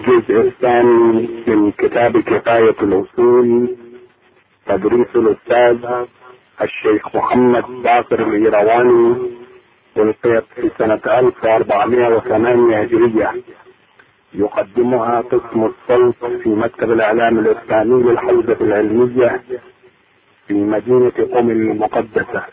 الجزء الثاني من كتاب كفاية الأصول، تدريس الأستاذ الشيخ محمد باقر الإيرواني، ألقيت في سنة 1408 هجرية. يقدمها قسم الصوت في مكتب الإعلام الإسلامي للحوزة العلمية في مدينة قم المقدسة.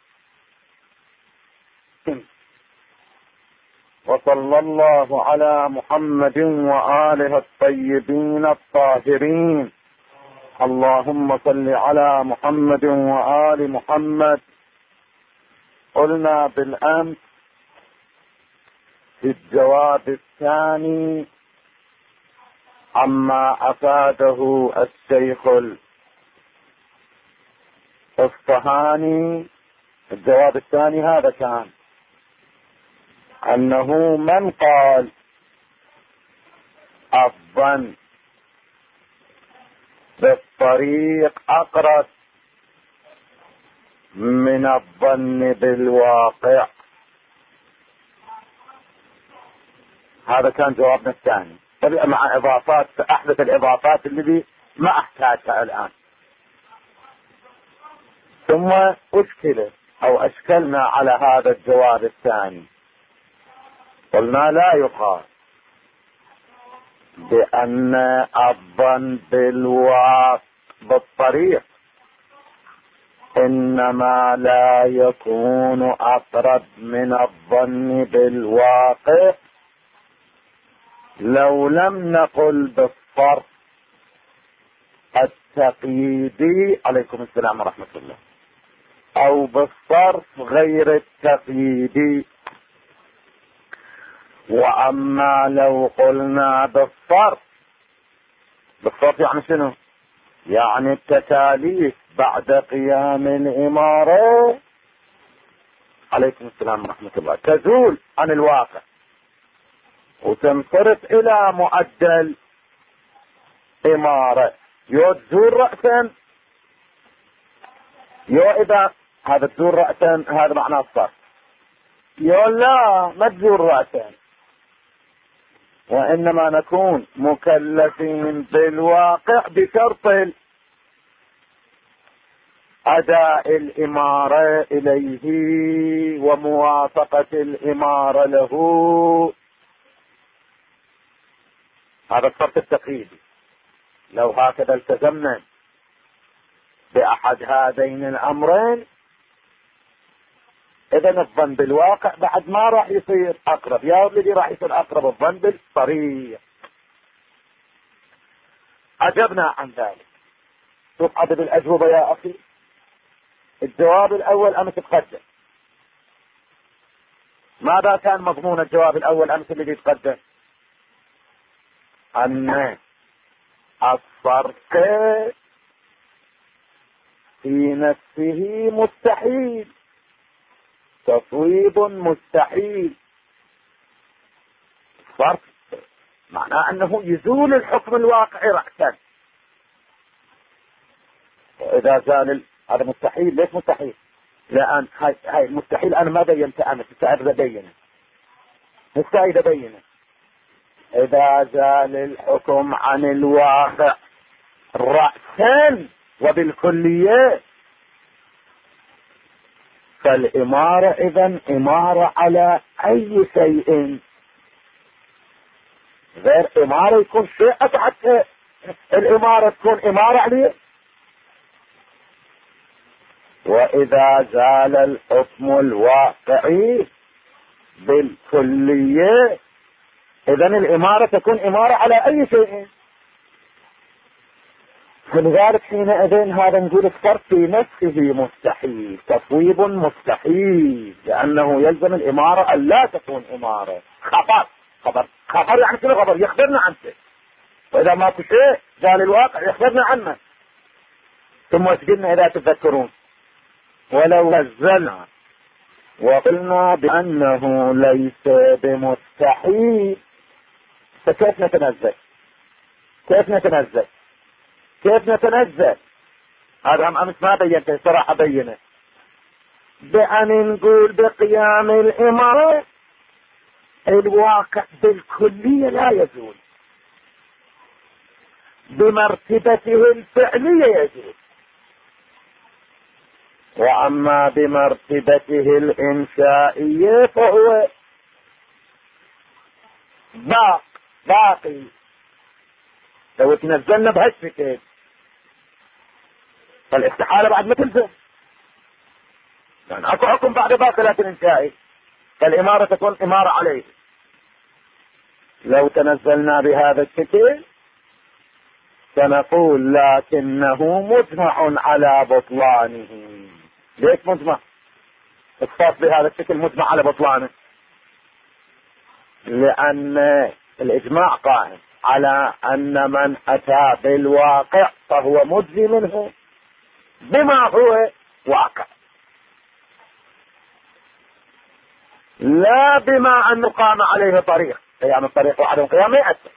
وصلى الله على محمد وآله الطيبين الطاهرين. اللهم صل على محمد وآل محمد. قلنا بالأمس في الجواب الثاني عما أفاده الشيخ الأصفهاني، الجواب الثاني هذا كان أنه من قال الظن بالطريق أقرب من الظن بالواقع. هذا كان جوابنا الثاني مع إضافات، أحدث الإضافات التي ما أحتاجها الآن. ثم أشكلنا على هذا الجواب الثاني. قلنا لا يقال بأن الظن بالطريق إنما لا يكون أقرب من الظن بالواقع لو لم نقل بالصرف التقييدي، عليكم السلام ورحمة الله، أو بالصرف غير التقييدي. وأما لو قلنا بالصرف يعني شنو؟ يعني التكاليف بعد قيام الإمارة، عليكم السلام ورحمة الله، تزول عن الواقع وتنصرف إلى معدل إمارة. يو تزول رأسا، يو إذا هذا تزول رأسا هذا معناه الصرف، يو لا ما تزول رأسا، وإنما نكون مكلفين بالواقع بشرط أداء الإمارة إليه وموافقة الإمارة له. هذا الشرط التقييدي. لو هكذا التزمنا بأحد هذين الأمرين إذن الظن بالواقع بعد ما راح يصير أقرب، يا الذي راح يصير أقرب الظن بالطريق. عجبنا عن ذلك. شوف عدد الأجوبة يا أخي. الجواب الأول أمس تقدم. ماذا كان مضمون الجواب الأول أمس الذي تقدم؟ أن الصرف في نفسه مستحيل، تصويب مستحيل. الصرف معناه أنه يزول الحكم الواقعي رأسا، وإذا زال هذا مستحيل. ليش مستحيل؟ لأن هاي مستحيل أنا ما بينت أمس، سأبدأ بينه نستعيد بينه. إذا زال الحكم عن الواقع رأسا وبالكلية فالإمارة إذن إمارة على أي شيء، غير إمارة يكون شيء حتى الإمارة تكون إمارة عليه. وإذا زال الحكم الواقعي بالكلية إذن الإمارة تكون إمارة على أي شيء. فلذلك حينئذ هذا نقول الصرف في نفسه مستحيل، تصويب مستحيل، لأنه يلزم الإمارة أن لا تكون إمارة. خبر يعني كل خبر يخبرنا عنه، وإذا ما في شيء زال الواقع يخبرنا عنه. ثم قلنا إذا تذكرون ولو نزلنا وقلنا بأنه ليس بمستحيل، فكيف نتنزل؟ كيف نتنزل؟ هذا أمس ما بينته صراحة، بينه بأن نقول بقيام الإمارة الواقع بالكلية لا يزول، بمرتبته الفعلية يجوز، وأما بمرتبته الإنشائية فهو باقي. لو تنزلنا بهالشكل فالاستحالة بعد ما تلزم، يعني اكو حكم بعد باقي لكن انشائي، فالإمارة تكون إمارة عليه. لو تنزلنا بهذا الشكل سنقول لكنه مجمع على بطلانه. ليش مجمع؟ الصوت بهذا الشكل مجمع على بطلانه، لأن الإجماع قائم على أن من أتى بالواقع فهو مجزي منه بما هو واقع، لا بما أنه قام عليه طريق. قيام الطريق وعدم قيامه يأثر.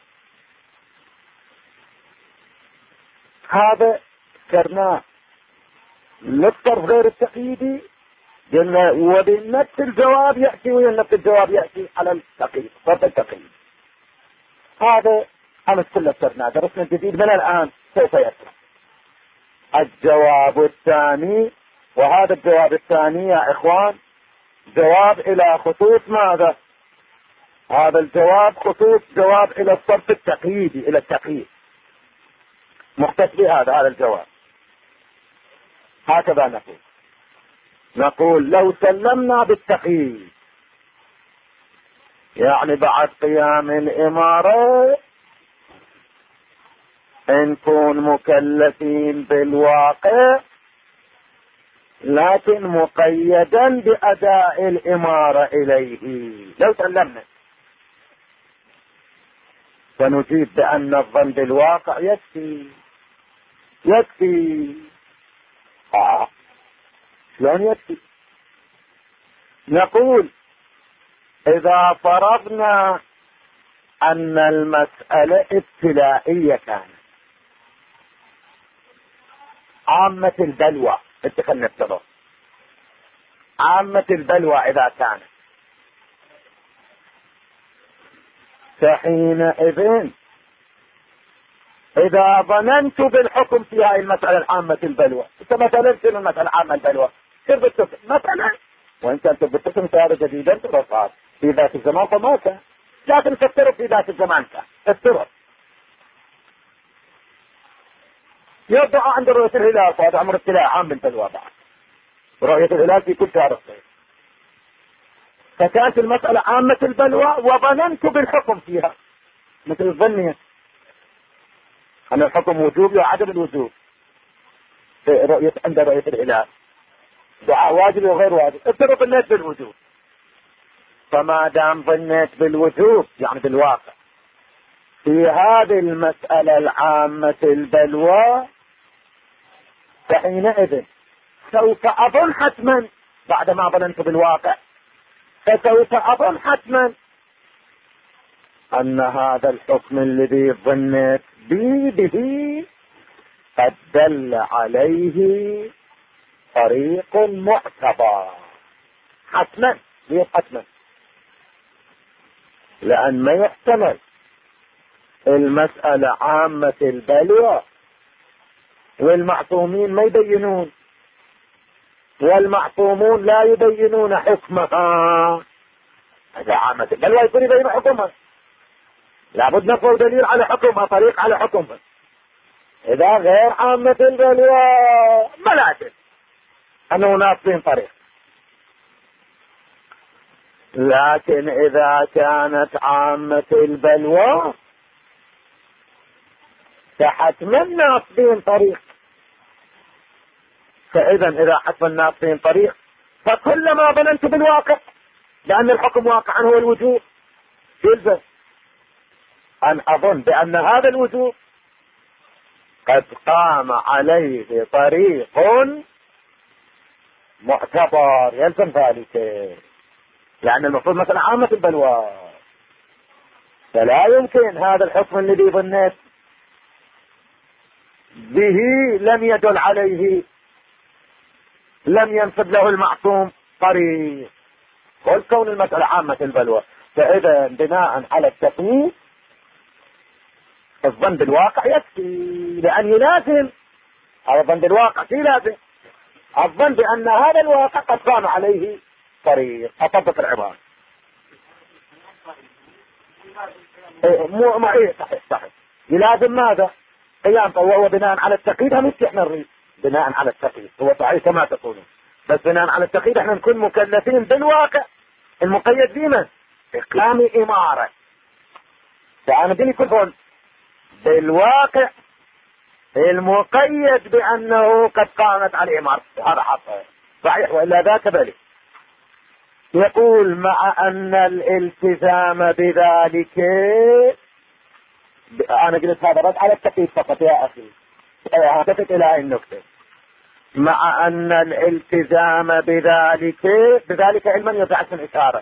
هذا ذكرناه للطرف غير التقييدي، وبالنفس الجواب يأتي، والنفس الجواب يأتي على التقييد، طرف التقييد. هذا أمس كله ذكرناه. درسنا الجديد من الآن سوف يأتي الجواب الثاني. وهذا الجواب الثاني يا إخوان جواب إلى خصوص ماذا؟ هذا الجواب خصوص جواب إلى الصرف التقييدي، إلى التقييد، مختص بهذا الجواب. هكذا نقول لو سلمنا بالتقييد، يعني بعد قيام الإمارة نكون مكلفين بالواقع لكن مقيدا بأداء الإمارة إليه. لو سلمنا فنجيب بأن الظن بالواقع يكفي. شلون يكفي؟ نقول إذا فرضنا أن المسألة ابتلائية كانت عامة البلوى، اتخذنا التضاد عامة البلوى إذا كانت، فحينئذ إذا ظننت بالحكم في هذه المسألة العامة البلوى، انت مثلا شنو المسألة عامة البلوى؟ شرب التسم مثلا، وإن كان شرب التسم صار جديدا ترصاد في ذات الزمان فما كان، لكن تفترض في ذات الزمان كان تفترض. يبدأ عند رؤية الهلال، فهذا أمر ابتلاء عام بالبلوى بعد رؤية الهلال في كل شهر الصيف، فكانت المسألة عامة البلوى وظننت بالحكم فيها مثل الظنية أن الحكم وجوب وعدم الوجوب في عند رؤية الهلال، دعاء واجب وغير واجب، افترض ظنيت بالوجوب. فما دام ظنيت بالوجوب يعني بالواقع في هذه المسألة العامة البلوى، فحينئذ سوف أظن حتما بعدما ظننت بالواقع، فسوف أظن حتما أن هذا الحكم الذي ظنيت به قد دل عليه طريق معتبر حتما. ليه حتما؟ لأن ما يحتمل المسألة عامة البلوى والمعصومين ما يبينون، والمعصومون لا يبينون حكمها. هذا عامة البلوى يكون يبين حكمها، لابد نقول دليل على حكمها، طريق على حكمها. إذا غير عامة البلوى ما لازم أنه ناصين طريق، لكن إذا كانت عامة البلوى فحتما ناصين طريق. فإذا إذا حتما ناصين طريق فكلما ظننت بالواقع لأن الحكم واقعا هو الوجوب، يلزم أن أظن بأن هذا الوجوب قد قام عليه طريق معتبر، يلزم ذلك، لأن المفروض مثلا عامة البلوى، فلا يمكن هذا الحكم الذي ظنيت به لم يدل عليه، لم ينسب له المعصوم طريق، والكون المسألة عامة البلوى. فإذا بناء على التقييد الظن بالواقع يكفي، لأن يلازم هذا الظن بالواقع في لازم الظن بأن هذا الواقع قد قام عليه طريق. أطبق العبارة. صحيح يلازم ماذا؟ قيام، وهو بناء على التقييد. هم احنا نريد بناء على التقييد، هو صحيح كما تقولون، بس بناء على التقييد احنا نكون مكلفين بالواقع المقيد بمن؟ إقام إمارة. فأنا بني كل بالواقع المقيد بأنه قد قامت على إمارة، هذا حصل صحيح وإلا ذاك بلي. يقول مع أن الالتزام بذلك، أنا قلت هذا رد على التقييد فقط يا أخي، هاتفت إلى هاي النقطة. مع أن الالتزام بذلك علما يبعث الإشارة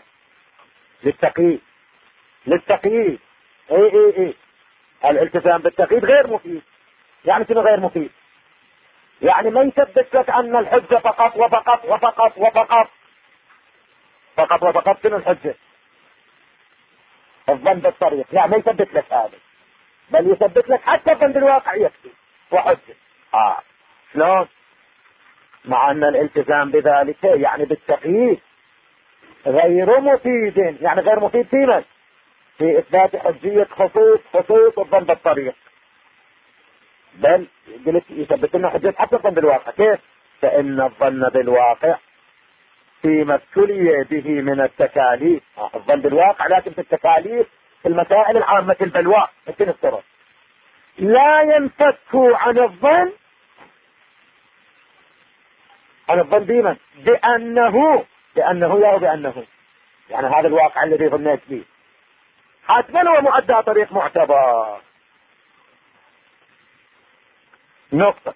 للتقييد. اي الالتزام بالتقييد غير مفيد. يعني شنو غير مفيد؟ يعني ما يثبت لك أن الحجة فقط وفقط وفقط وفقط فقط وفقط. شنو الحجة؟ الظن بالطريق. لا، ما يثبت لك هذا، بل يثبت لك حتى الظن بالواقع يكفي وحجة. شلون؟ مع أن الالتزام بذلك يعني بالتقييد غير مفيد. يعني غير مفيد في من؟ في إثبات حجية خصوص الظن بالطريق، بل قلت يثبت لنا حجة حتى الظن بالواقع. كيف؟ فإن الظن بالواقع فيما ابتلي به من التكاليف، الظن بالواقع لكن في التكاليف في المسائل العامة البلواء مثل الطرق، لا ينفك عن الظن بمن؟ بأنه يعني هذا الواقع الذي ظنيت به حتما هو مؤدى طريق معتبر. نقطة.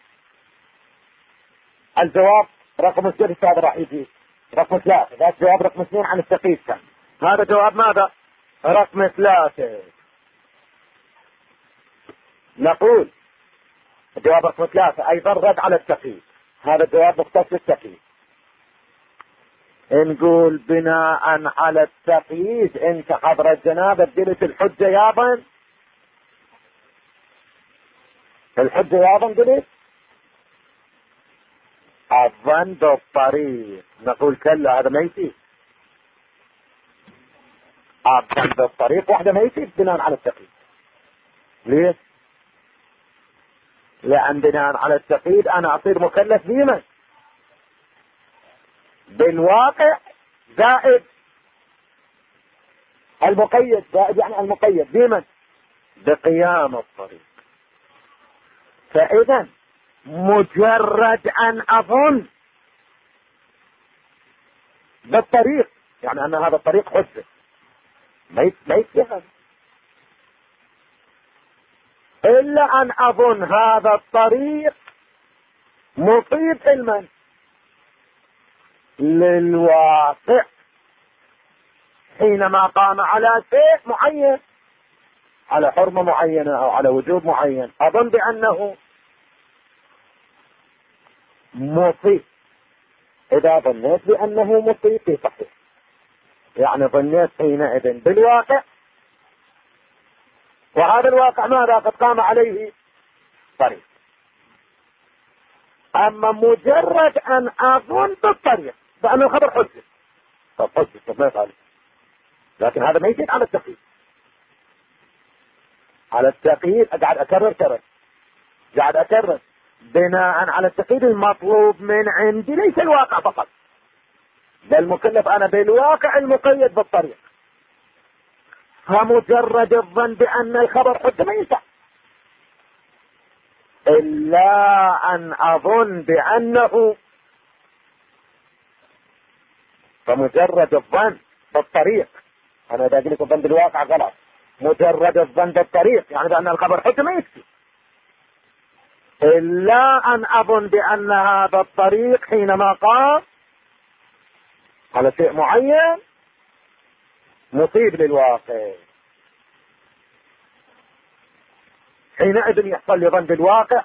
الجواب رقم 6 هذا راح يجي رقم 3. ذات جواب رقم 2 عن التقييد كان. هذا جواب ماذا؟ رقم 3. نقول الجواب رقم 3 أيضا رد على التقييد. هذا الجواب مختص بالتقييد. نقول بناء على التقييد انت حضر الجناب ادلت الحجة يابا، قلت الظن بالطريق. نقول كلا، هذا ما يفيد. الظن بالطريق واحدة ما يفيد بناء على التقييد. ليش؟ لأن بناء على التقييد أنا أصير مكلف بمن؟ بالواقع زائد المقيد، يعني المقيد بمن؟ بقيام الطريق. فإذا مجرد أن أظن بالطريق يعني أن هذا الطريق حجة ما يتفهم، إلا أن أظن هذا الطريق مصيب علما للواقع حينما قام على شيء معين، على حرمة معينة أو على وجوب معين، أظن بأنه مصيب. إذا ظنيت بأنه مصيب في صحيح، يعني ظنيت حينئذ بالواقع، وهذا الواقع ماذا؟ قد قام عليه طريق. أما مجرد أن أظن بالطريق بأن الخبر حجة، طب حجة ما يفعل، لكن هذا ما يفيد على التقييد. على التقييد قاعد أكرر بناء على التقييد المطلوب من عندي ليس الواقع فقط، بل مكلف أنا بالواقع المقيد بالطريق. فمجرد الظن بأن الخبر حجة ما ينفع، إلا أن أظن بأنه، فمجرد الظن بالطريق، أنا إذا قلت الظن بالواقع غلط، مجرد الظن بالطريق يعني بأن الخبر حجة ما يكفي، إلا أن أظن بأن هذا الطريق حينما قام على شيء معين مصيب للواقع، حينئذ يحصل لي ظن بالواقع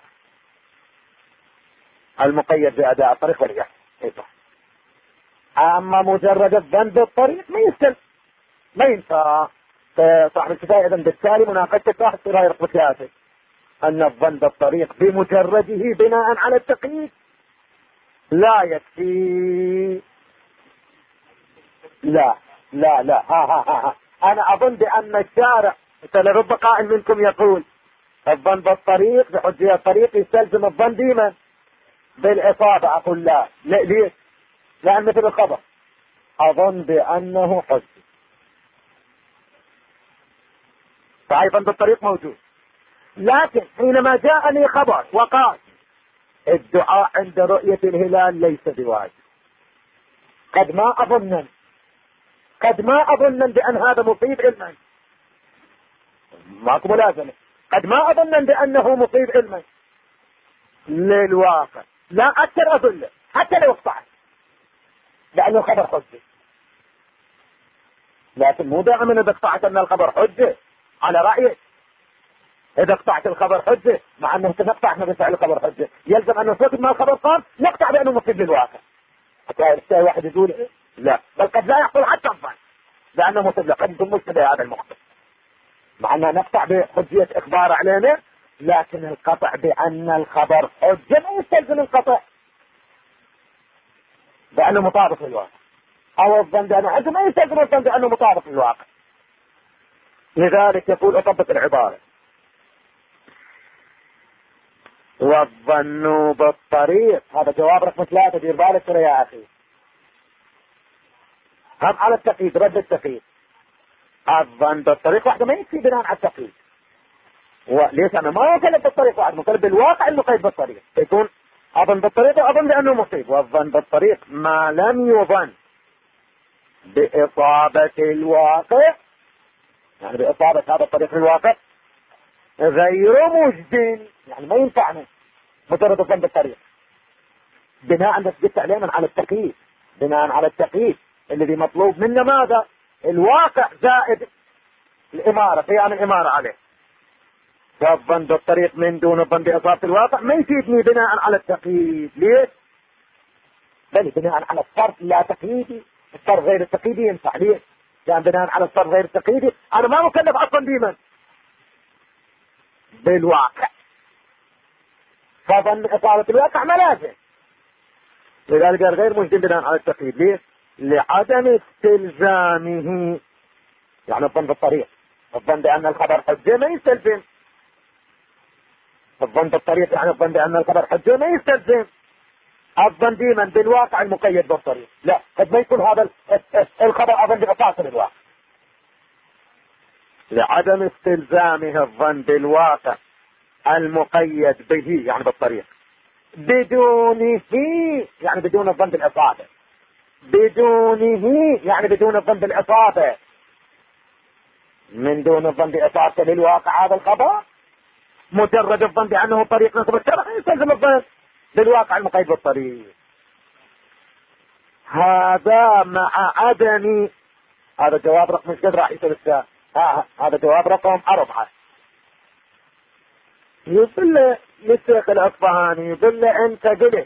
المقيد بأداء الطريق ولا يحصل. أما مجرد الظن بالطريق ما يستلم، ما ينفع. صاحب الكفاية إذن بالتالي مناقشة صاحب الكفاية رقم 3 أن الظن بالطريق بمجرده بناء على التقييد لا يكفي. لا لا لا ها. أنا أظن بأن الشارع لرب قائل منكم يقول الظن بالطريق بحجية الطريق يستلزم الظن ديما بالإصابة. أقول لا. ليش؟ لأن مثل الخبر أظن بأنه حجة. فأيضا بالطريق موجود، لكن حينما جاءني خبر وقال الدعاء عند رؤية الهلال ليس بواجب، قد ما أظن بأن هذا مصيب علما، ماكو ملازمة، قد ما أظن بأنه مصيب علما للواقع، لا أكثر أظن حتى لو اقطعت لأنه الخبر حجة. لكن مو دائما إذا اقطعت أن الخبر حجة على رأيك. إذا اقطعت الخبر حجة مع أنه نقطع احنا بفعل الخبر حجة، يلزم أن نثبت ما الخبر قال نقطع بأنه مصيب للواقع. حتى واحد يقول لا، بل قد لا يحصل حتى الظن لأنه مصيب، قد يكون مشتبه هذا المخطئ، مع أننا نقطع بحجية إخبار علينا، لكن القطع بأن الخبر حجة ما يستلزم القطع بأنه مطابق للواقع، أو الظن بأنه حجة ما يستلزم الظن بأنه مطابق للواقع. لذلك يقول أطبق العبارة والظن بالطريق. هذا جواب رقم 3، دير بالك يا أخي. هم على التقييد، رد التقييد. الظن بالطريق واحدة ما يكفي بناء على التقييد. وليس أنا ما أكلم بالطريق واحد، مكلم بالواقع المقيد بالطريق، يكون أظن بالطريق وأظن بأنه مصيب. والظن بالطريق ما لم يظن بإصابة الواقع، يعني بإصابة هذا الطريق للواقع غير مجد، يعني ما ينفعنا مجرد الظن بالطريق بناء نثبت عليه على التقييد، بناء على التقييد الذي مطلوب منا ماذا؟ الواقع زائد الإمارة، قيام الإمارة عليه. والظن بالطريق من دون الظن بإصابة الواقع ما يفيدني بناء على التقييد. ليش؟ بل بناء على الصرف لا تقييدي، الصرف غير التقييدي ينفع. ليش؟ لأن بناء على الصرف غير التقييدي أنا ما مكلف أصلا ديما بالواقع، فظن إصابة الواقع ما لازم. لذلك غير مجد بناء على التقييد. ليش؟ لعدم استلزامه، يعني الظن بالطريق، الظن بأن الخبر حجة ما يستلزم. الظن بالطريق يعني الظن بأن الخبر حجة ما يستلزم الظن ديما بالواقع المقيد بالطريق. لا، قد ما يكون هذا الخبر أظن بأساس الواقع. لعدم استلزامه الظن بالواقع المقيد به يعني بالطريق، بدونه يعني بدون الظن بالإصابة، بدونه يعني بدون الظن بالإصابة، من دون الظن بإصابة للواقع هذا الخبر، مجرد الظن بأنه طريق نصب الشرع يستلزم الظن بالواقع المقيد بالطريق. هذا مع عدم، هذا جواب رقم مش قد راح يصير الساعة. هذا جواب رقم 4. يقول للشيخ الأصفهاني، يقول له أنت قلت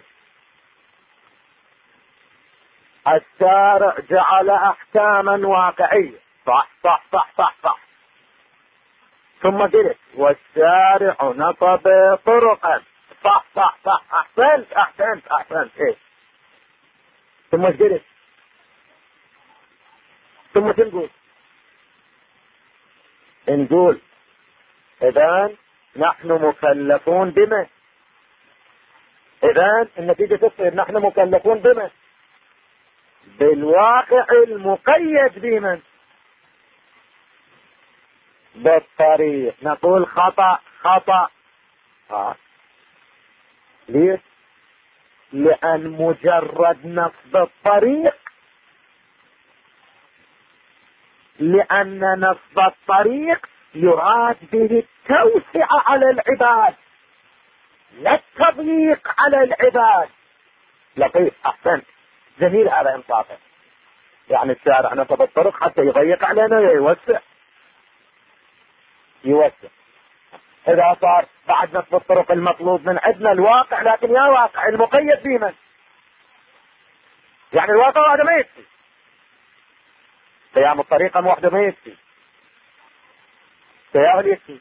الشارع جعل أحكاما واقعية، صح صح صح صح صح، ثم قلت والشارع نصب طرقا، صح صح صح، أحسنت أحسنت أحسنت. إيه ثم قلت ثم تنقول نقول إذن نحن مكلفون بما، إذن النتيجة تصير نحن مكلفون بما بالواقع المقيد بمن بالطريق. نقول خطأ خطأ. ليش؟ لأن مجرد نصب الطريق، لأن نصب الطريق يراد به التوسعة على العباد لا التضييق على العباد. لطيف، أحسنت، جميل هذا إنصافه. يعني الشارع نصب الطرق حتى يضيق علينا يوسع. إذا صار بعد نصب الطرق المطلوب من عندنا الواقع، لكن يا واقع المقيد بمن؟ يعني الواقع واحدة ما يكفي، قيام الطريقة واحدة ما يكفي، سياهل يكفي.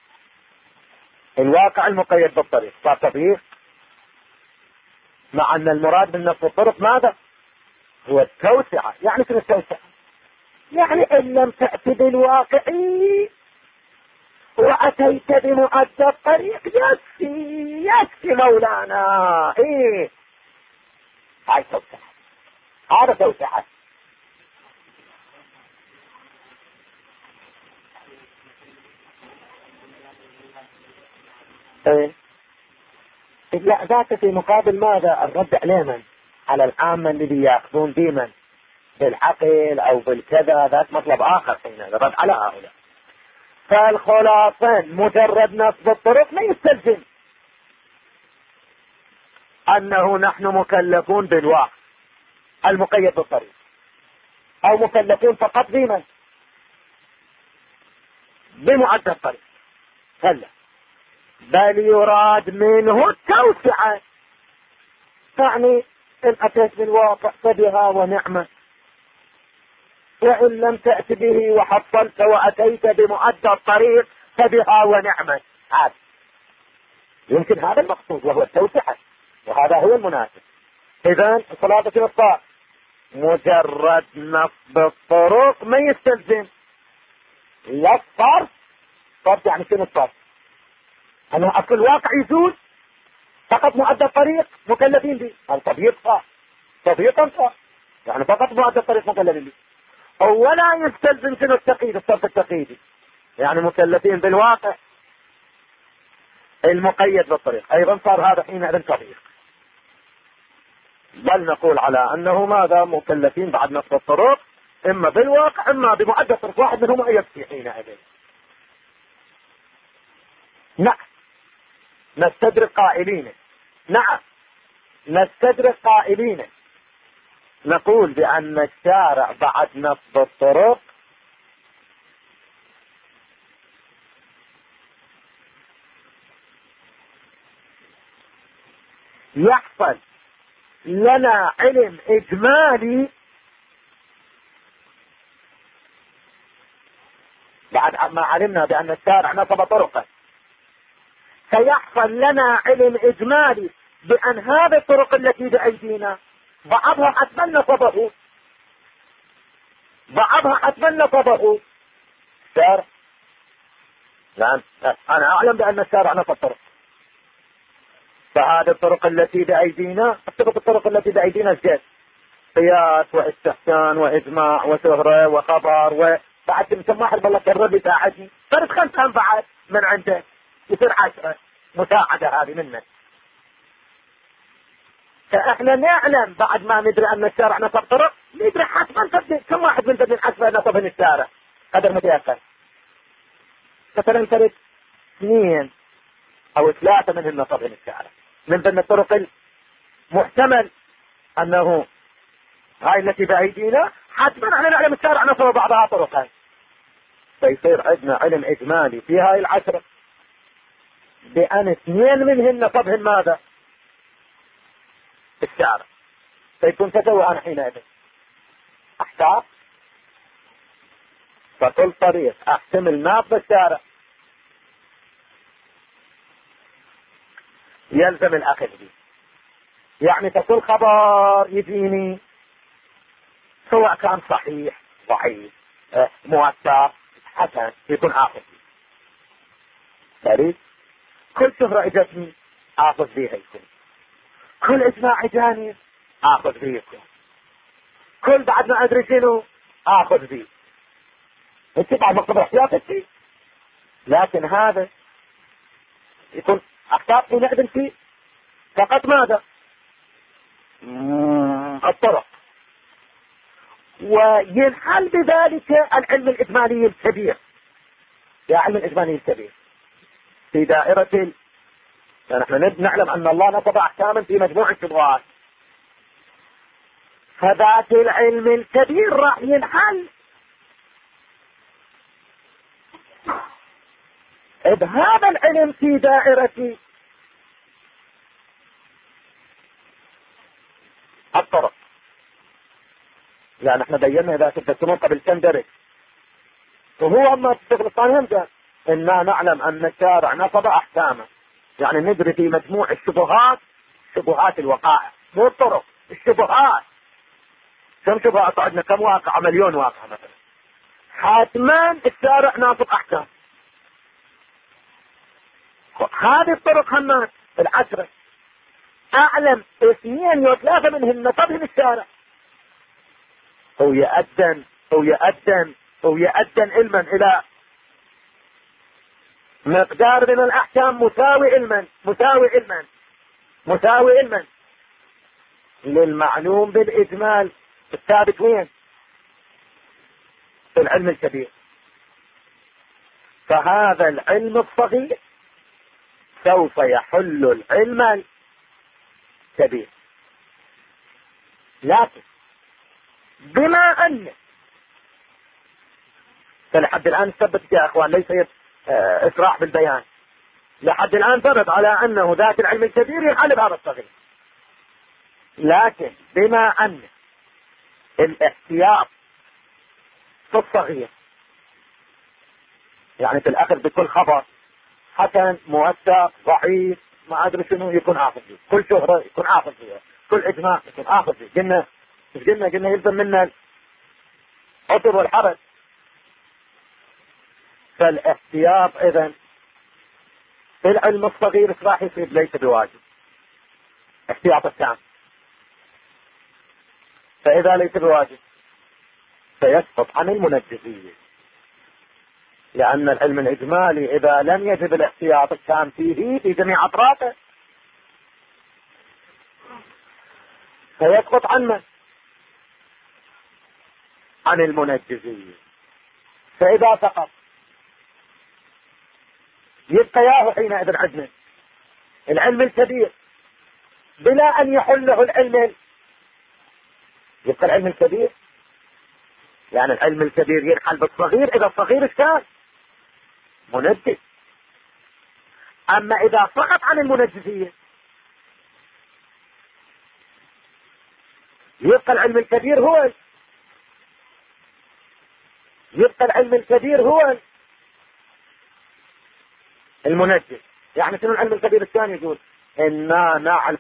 الواقع المقيد بالطريق صار تضييق، مع أن المراد من نفس الطرق ماذا؟ هو التوسعة. يعني شنو التوسعة؟ يعني إن لم تأتي بالواقعي وأتيت بمعدى الطريق يكفي مولانا. إيه هاي توسعة، هذا توسعة. إيه لا، ذات في مقابل ماذا؟ الرد علينا على العامة اللي يأخذون ديما بالعقل أو بالكذا، ذات مطلب آخر هنا الرد على هؤلاء. فالخلاصة مجرد نصب الطرق لا يستلزم أنه نحن مكلفون بالواقع المقيد بالطريق، أو مكلفون فقط بمن؟ بمعدى الطريق. هلا بل يراد منه التوسعة. يعني إن أتيت بالواقع فبها ونعمة، وإن لم تأت به وحصلت وأتيت بمعدى الطريق فبها ونعمة. هذا يمكن هذا المقصود وهو التوسعة، وهذا هو المناسب. إذن صلاة الإفطار مجرد نصب الطرق ما يستلزم لا الصرف. صرف يعني شنو الصرف؟ أنه أصل الواقع يزول، فقط معدى الطريق مكلفين به. التضييق تضييقا صار، يعني فقط معدى الطريق مكلفين به. ولا يستلزم شنو التقييد، الصرف التقييدي، يعني مكلفين بالواقع المقيد بالطريق. أيضا صار هذا حينئذ تضييق. بل نقول على أنه ماذا؟ مكلفين بعد نصب الطرق إما بالواقع إما بمعدى الطريق، واحد منهما يكفي حينئذ. نعم نستدرك قائلين، نعم نستدرك قائلين نقول بأن الشارع بعد نصب الطرق يحصل لنا علم إجمالي بعد ما علمنا بأن الشارع نصب طرقا، سيحصل لنا علم إجمالي بأن هذه الطرق التي بأيدينا بعضها حتما نصبه، بعضها حتما نصبه الشارع. نعم أنا أعلم بأن الشارع نصب طرق، فهذه الطرق التي بأيدينا الطرق التي بأيدينا الجد قياس واستحسان وإجماع وشهرة وخبر وبعد مسمى حرب الله كرر يساعدني، صارت 5 بعد من عنده يصير 10 مساعدة هذه منه. فإحنا نعلم بعد ما ندري أن الشارع نصب طرق، ندري حتما كم واحد من بدن حسب نصبهم الشارع قدر متيقن. مثلا تريد 2 أو 3 منهم نصبهم الشارع من ضمن الطرق المحتمل أنه هاي التي بأيدينا حتما احنا نعلم الشارع نصب بعضها طرقا، فيصير عندنا علم إجمالي في هاي 10 بأن 2 منهم نصبهم ماذا؟ الشارع. فيكون تسوى أنا حينئذ أحتاط، فكل طريق أحتمل ناصب الشارع يلزم الأخذ به. يعني كل خبر يجيني سواء كان صحيح ضعيف موثق حسن يكون آخذ به. فريد كل شهرة اجتني آخذ بيها يكون، كل اجماع اجاني آخذ بيه يكون، كل بعد ما أدري شنو آخذ بيه. انت بعد مقتضى احتياطي، لكن هذا يكون احتاط نعدل فيه فقط ماذا؟ الطرق. وينحل بذلك العلم الإجمالي الكبير، يا علم الإجمالي الكبير في دائرة يعني نحن نعلم أن الله نصب أحكاما في مجموع الشبهات، فذات العلم الكبير راح ينحل بهذا العلم في دائرة الطرق. يعني احنا بينا ذات التسمون قبل كم درس، وهو اما الشغل الثاني هم جاء إنا نعلم أن الشارع نصب أحكامه، يعني ندري في مجموع الشبهات، شبهات الوقائع مو الطرق، الشبهات. كم شبهات عندنا؟ كم واقع؟ مليون واقع مثلا. حتما الشارع ناصب أحكام. هذه الطرق همات العشرة، أعلم 2 أو 3 منهم نصبهم الشارع. هو يأذن علما إلى مقدار من الأحكام مساوي علما للمعلوم بالإجمال الثابت وين؟ في العلم الكبير. فهذا العلم الصغير سوف يحل العلم الكبير. لكن بما أن فلحد الآن ثبت يا أخوان، ليس إسراع بالبيان، لحد الآن ثبت على أنه ذات العلم الكبير يحل بهذا الصغير. لكن بما أن الاحتياط في الصغير، يعني في الأخذ بكل خبر حسن موثق ضعيف ما أدري شنو يكون آخذ فيه، كل شهرة يكون آخذ فيها، كل إجماع يكون آخذ فيه. قلنا يلزم منا العطر والحرج. فالاحتياط إذن في العلم الصغير راح يصير ليس بواجب، احتياط التام. فإذا ليس بواجب سيسقط عن المنجزية، لأن العلم الإجمالي إذا لم يجب الاحتياط التام فيه في جميع أطرافه سيسقط عن المنجزية. فإذا سقط يبقى ياهو حينئذ عندنا العلم الكبير بلا أن يحله يبقى العلم الكبير، يعني العلم الكبير ينحل بالصغير إذا الصغير كان منجز. أما إذا سقط عن المنجزية يبقى العلم الكبير هو المنجز. يعني شنو العلم الكبير الثاني؟ يقول إنا نعلم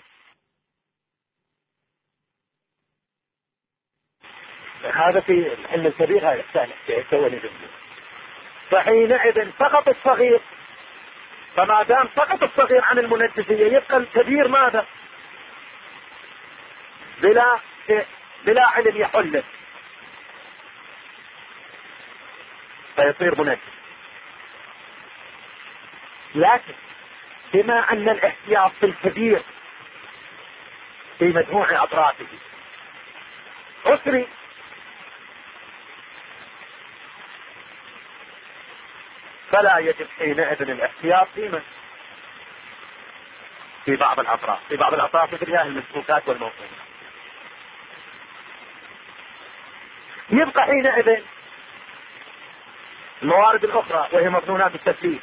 هذا في العلم الكبير، هذا الثاني سوى. فحينئذ سقط الصغير، فما دام سقط الصغير عن المنجزية يبقى الكبير ماذا؟ بلا علم يحله، فيصير منجز. لكن بما أن الاحتياط في الكبير في مجموع أطرافه عسري، فلا يجب حينئذ الاحتياط في بعض الأطراف مثل هذه المسبوكات والموقوفات. يبقى حينئذ الموارد الأخرى وهي مظنونات التسليم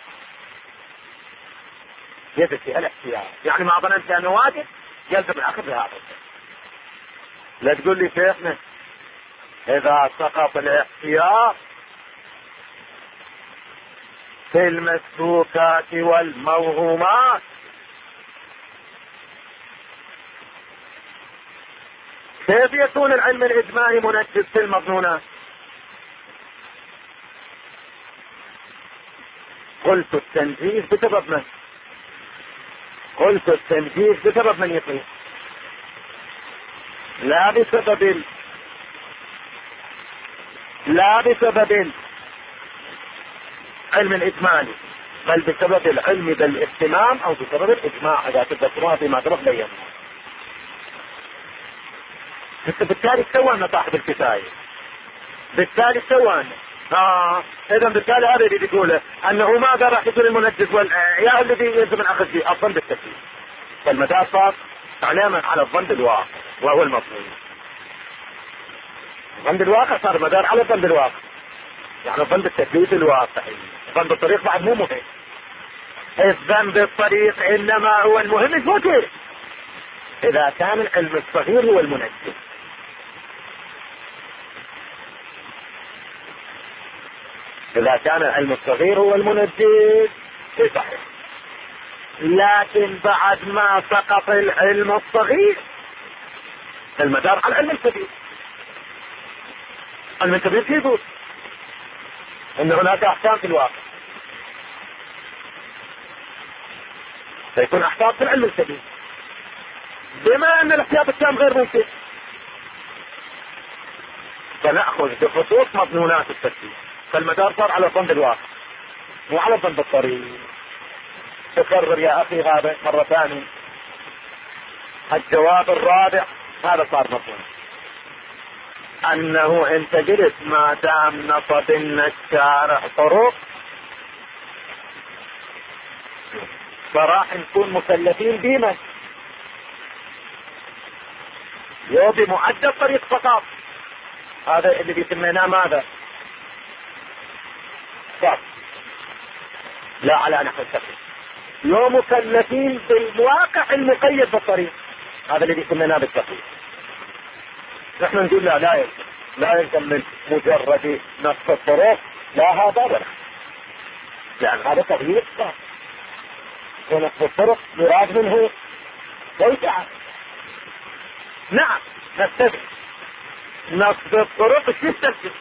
يجب فيها الاحتياط. يعني ما ظننت أنه واجب يلزم الأخذ بهذا. لا تقول لي شيخنا إذا سقط الاحتياط في المسبوكات والموهومات كيف يكون العلم الإجمالي منجز في المظنونات؟ قلت التنجيز بسبب من؟ قلت التنجيز بسبب من يقين، لا بسبب علم الإجمالي، بل بسبب العلم بالاهتمام أو بسبب الإجماع إذا تذكروها فيما سبق بينا. بالتالي سوى صاحب الكفاية، بالتالي سوى إذا بالتالي هذا اللي بيقوله أنه ماذا راح يكون المنجز يا الذي يلزم الأخذ فيه الظن بالتكليف. فالمدار صار علامة على الظن بالواقع وهو المطلوب. الظن بالواقع صار مدار على الظن بالواقع، يعني الظن بالتكليف الواقعي. الظن بالطريق بعد مو مهم، الظن بالطريق إنما هو المهم الفوتي إذا كان العلم الصغير هو المنجز. إذا كان العلم الصغير هو المنجز صحيح. لكن بعد ما سقط العلم الصغير المدار على العلم الكبير. العلم الكبير يقول ان هناك احكام في الواقع، سيكون احكام في العلم الكبير. بما ان الاحتياط التام غير ممكن فنأخذ بخصوص مضمونات التكليف، فالمدار صار على ظن الواقع وعلى ظن الطريق. تكرر يا اخي هذا مرة ثانية. الجواب الرابع هذا صار مفهوم، انه انت قلت ما دام نصب لنا الشارع طرق فراح نكون مكلفين بما يو بمعدل طريق فقط. هذا اللي بيسميناه ماذا؟ صح. لا على نحو التقييد، يو مكلفين بالواقع المقيد بالطريق، هذا اللي بيسميناه بالتقييد. نحن نقول لا يلزم من مجرد نصب الطرق، لا هذا ولا، لأن هذا تغيير صح. ونصب الطرق مراد منه توسعة. نعم نستفيد نصب الطرق ايش يستلزم؟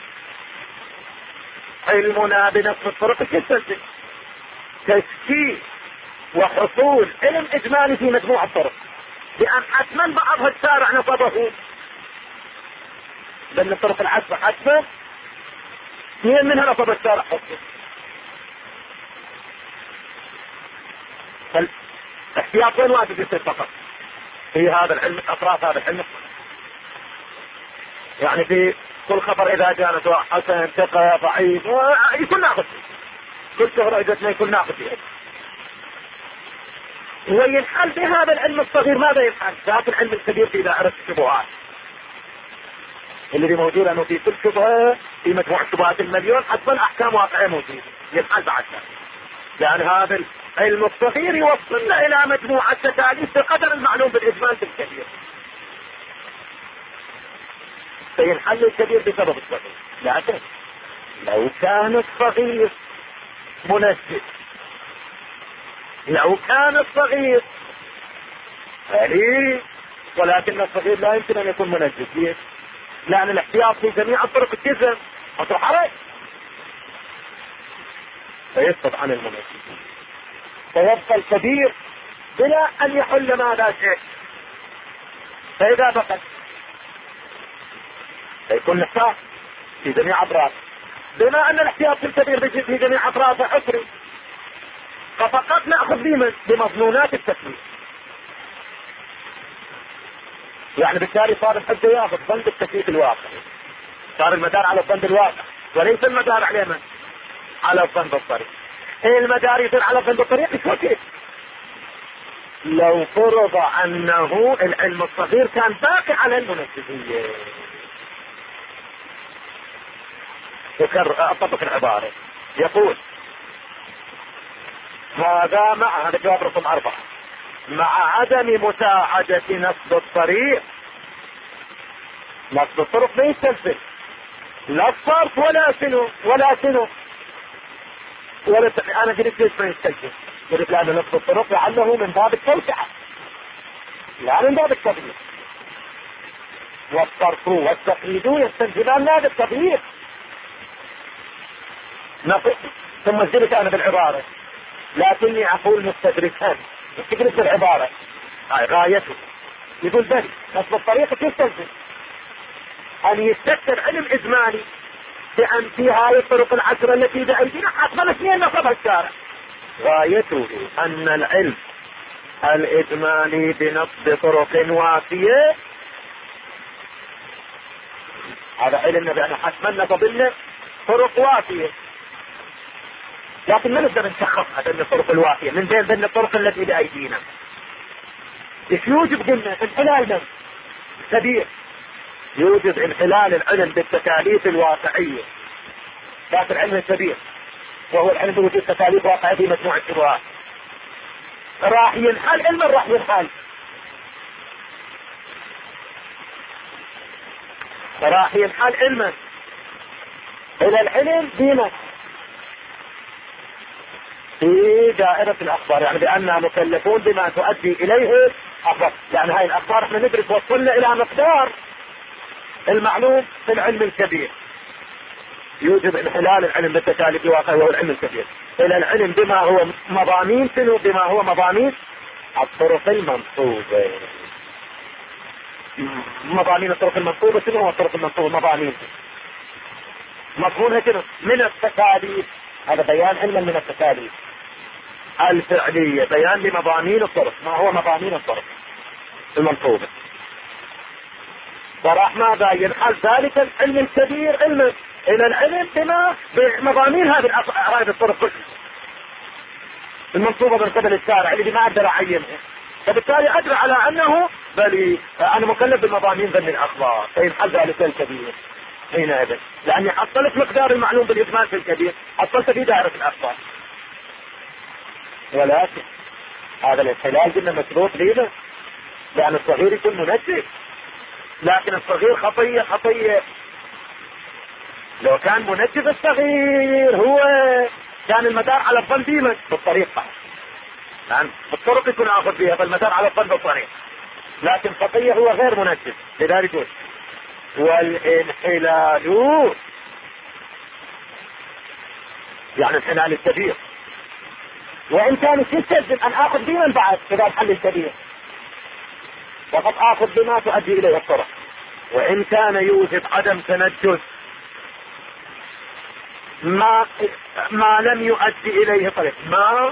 علمنا بنصب الطرق ايش يستلزم؟ تشكيل وحصول علم اجمالي في مجموعة الطرق، لأن حتما بعضها الشارع نصبه، لأن الطرق العشرة حتما اثنين منها نصب الشارع حصل. فالاحتياط وين واجب يصير فقط في هذا العلم الأطراف، هذا العلم يعني في كل خبر إذا جاء سواء حسن ثقة ضعيف يكون ناخذ كل شهر إجتنا يكون ناخذ فيه. وينحل بهذا العلم الصغير ماذا ينحل؟ ذات العلم الكبير في دائرة الشبهات اللي موجود أنه في كل شبهة في مجموعة شبهات المليون حتما أحكام واقعية موجودة ينحل بعد ذلك، لأن هذا العلم الصغير يوصلنا إلى مجموعة تكاليف بقدر المعلوم بالإجمال بالكبير، فينحل الكبير بسبب الصغير. لكن لو كان الصغير منجز، لو كان الصغير قليل، ولكن الصغير لا يمكن أن يكون منجز. ليش؟ لأن الاحتياط في جميع الطرق الجزم مطرح عليه فيسقط عن المنجز، فيبقى الكبير بلا أن يحل ما لا شيء. فإذا بقى فيكون نحتاج في جميع أطراف، بما أن الاحتياط في الكبير في جميع أطرافه حصري، ففقط نأخذ بمضمونات التكليف. يعني بالتالي صار الحجة ياخذ ظن التكليف الواقعي، صار المدار على الظن الواقع وليس المدار على من؟ على الظن بالطريق. المدار يصير على الظن بالطريق كيف؟ لو فرض أنه العلم الصغير كان باقي على المنجزية. أطبق العبارة، يقول هذا جواب رقم 4 مع عدم مساعدة نصب الطريق. نصب الطرق ما يستلزم لا الصرف ولا شنو انا قلت ليش ما يستلزم؟ قلت لأن نصب الطرق لعله من باب التوسعة لا من باب التغيير، والصرف والتقييد يستلزمان هذا التغيير. ثم زلت انا بالعبارة، لكني اقول مستدركا استدرك بالعبارة غايته. يقول بل نصب الطريقة يستلزم ان يستكثر علم اجمالي بان في هاي الطرق العشرة التي بأيدينا حتما اثنين نصبها الشارع. غايته ان العلم الاجمالي بنصب طرق وافية هذا علمنا بان حتما نصب لنا طرق وافية، لكن ما نقدر نشخصها بين الطرق الوافية من بين الطرق التي بأيدينا. ايش يوجد قلنا؟ انحلال من كبير، يوجد انحلال العلم بالتكاليف الواقعية ذات العلم الكبير، وهو العلم بوجود تكاليف واقعية في مجموعة شبهات. راح ينحل علما، راح ينحل علما الى العلم دينا في دائرة الأخبار، يعني بأننا مكلفون بما تؤدي إليه أخبار. يعني هاي الأخبار احنا ندرس وصلنا إلى مقدار المعلوم في العلم الكبير، يوجب انحلال العلم بالتكاليف الواقعية وهو العلم الكبير إلى العلم بما هو مضامين شنو؟ بما هو مضامين الطرق المنصوبة. مضامين الطرق المنصوبة شنو هو الطرق المنصوبة؟ مضامين مفهومها شنو؟ من التكاليف، هذا بيان علما من التكاليف الفعلية، بيان لمضامين الطرق. ما هو مضامين الطرق المنصوبة؟ وراح ماذا ينحل ذلك العلم الكبير علم الى العلم بما بمضامين هذه الاعراض الطرق كلها المنصوبة من قبل الشارع اللي ما اقدر اعينها، فبالتالي ادرى على انه بل انا مكلف بمضامين ذم الاخبار، فينحل ذلك الكبير حينئذ، لاني حصلت مقدار المعلوم بالاجمال في الكبير، حصلت في دائرة الاخبار. ولكن هذا الانحلال قلنا مشروط ليه؟ لان الصغير يكون منجس، لكن الصغير خطية لو كان منجس الصغير هو كان المدار على الظن ديما بالطريقة، يعني بالطرق يكون اخذ فيها، فالمدار على الظن بالطريق، لكن خطية هو غير منجس. لذلك والانحلال يعني الانحلال الكبير، وان كان يستلزم ان اخذ ديما بعد اذا الحل الكبير، وقد اخذ بما تؤدي اليه الطرق، وان كان يوجب عدم تنجس ما لم يؤدي اليه طريق، ما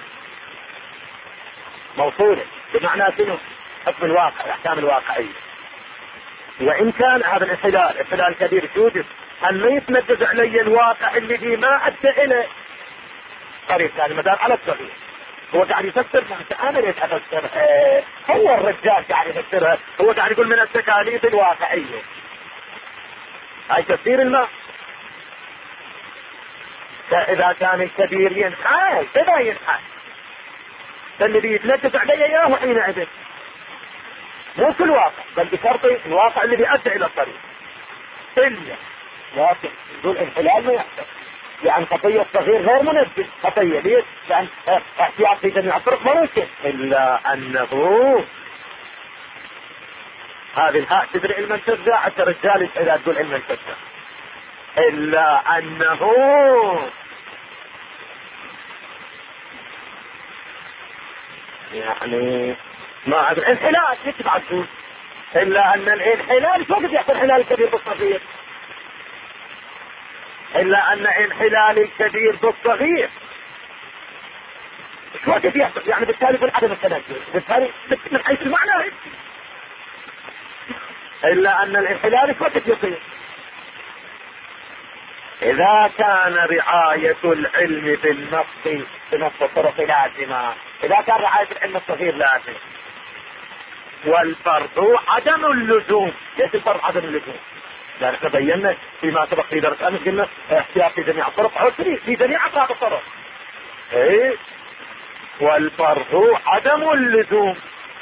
موصوله بمعنى شنو؟ حكم الواقع، الاحكام الواقعيه. وان كان هذا الانحلال الكبير يوجب ان ما يتنجز علي الواقع اللي فيه ما ادى اليه طريق، يعني مدار على الصغير. هو قاعد يفسر انا ليش افسر؟ هو الرجال قاعد يفسرها، هو قاعد يقول من التكاليف الواقعيه. هاي تفسير الماء. فاذا كان الكبير ينحل كذا ينحل، فالذي يتنجز علي اياه حينئذ مو في الواقع، بل بشرط الواقع الذي ادى الى الطريق. الا لكن دول انحلال ما يحصل، يعني خطية الصغير غير منجس. خطية ليش؟ لأن احتياط في جميع الطرق ما ممكن، إلا أنه هذه الهاء تدري علم الشجاع، حتى رجال إذا تقول علم الشجاع، إلا أنه يعني ما أدري انحلال يتبع السوس، إلا أن الانحلال شو قد يحصل انحلال كبير بالصغير؟ إلا أن انحلال الكبير بالصغير شو قد يحصل؟ يعني بالتالي بالعدم التنجس، بالتالي من حيث المعنى. إلا أن الانحلال شو قد يصير؟ إذا كان رعاية العلم بنص الطرق لازمة، إذا كان رعاية العلم الصغير لازم، والفرض عدم اللزوم. ليش الفرض عدم اللزوم؟ لأن احنا بينا فيما سبق في درس أمس قلنا احتياط في جميع الطرق عسري في جميع أفراد الطرق. ايه والفرض عدم اللزوم،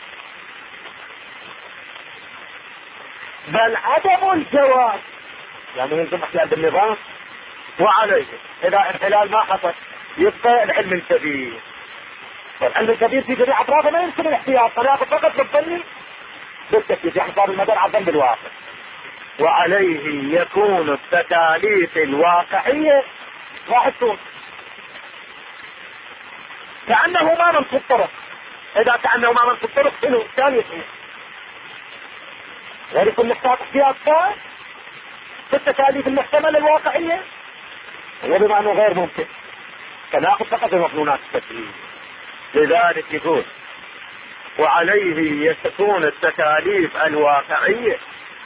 بل عدم الجواز، يعني يلزم احتياط بالنظام. وعليه إذا انحلال ما حصل يبقى العلم الكبير، والعلم الكبير في جميع أطرافه ما يمكن الاحتياط، فناخذ فقط بالظن بالتكليف، يعني صار المدار على الظن بالواقع. وعليه يكون التكاليف الواقعية راح تكون كأنه ما من في الطرق. إذا كأنه ما من في الطرق شنو كان يصير؟ غير يكون نحتاج احتياط في التكاليف المحتملة الواقعية، وبما أنه غير ممكن فناخذ فقط المظنونات التكليف. لذلك يقول وعليه تكون التكاليف الواقعية